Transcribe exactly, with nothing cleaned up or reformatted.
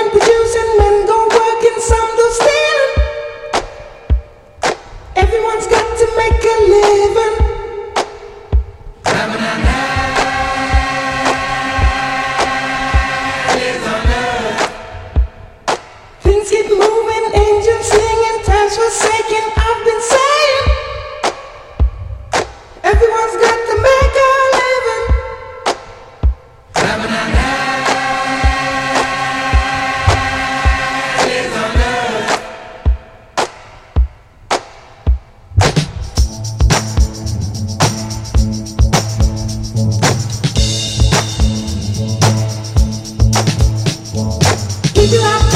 women producing, men go working, some do stealing. Everyone's got to make a living. Things keep moving, angels singing, times forsaken. I've been saying, everyone's got to make a living. Keep your eyes